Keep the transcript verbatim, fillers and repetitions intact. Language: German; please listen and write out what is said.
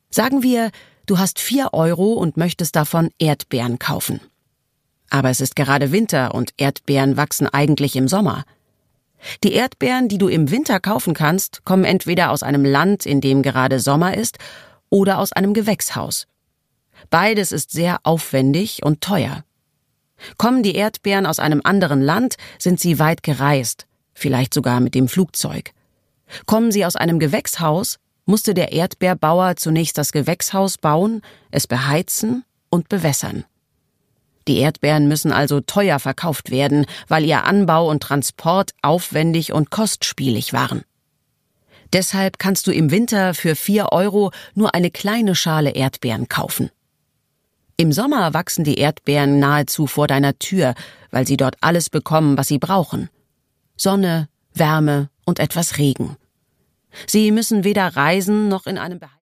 Sagen wir, du hast vier Euro und möchtest davon Erdbeeren kaufen. Aber es ist gerade Winter und Erdbeeren wachsen eigentlich im Sommer. Die Erdbeeren, die du im Winter kaufen kannst, kommen entweder aus einem Land, in dem gerade Sommer ist, oder aus einem Gewächshaus. Beides ist sehr aufwendig und teuer. Kommen die Erdbeeren aus einem anderen Land, sind sie weit gereist, vielleicht sogar mit dem Flugzeug. Kommen sie aus einem Gewächshaus, musste der Erdbeerbauer zunächst das Gewächshaus bauen, es beheizen und bewässern. Die Erdbeeren müssen also teuer verkauft werden, weil ihr Anbau und Transport aufwendig und kostspielig waren. Deshalb kannst du im Winter für vier Euro nur eine kleine Schale Erdbeeren kaufen. Im Sommer wachsen die Erdbeeren nahezu vor deiner Tür, weil sie dort alles bekommen, was sie brauchen. Sonne, Wärme und etwas Regen. Sie müssen weder reisen noch in einem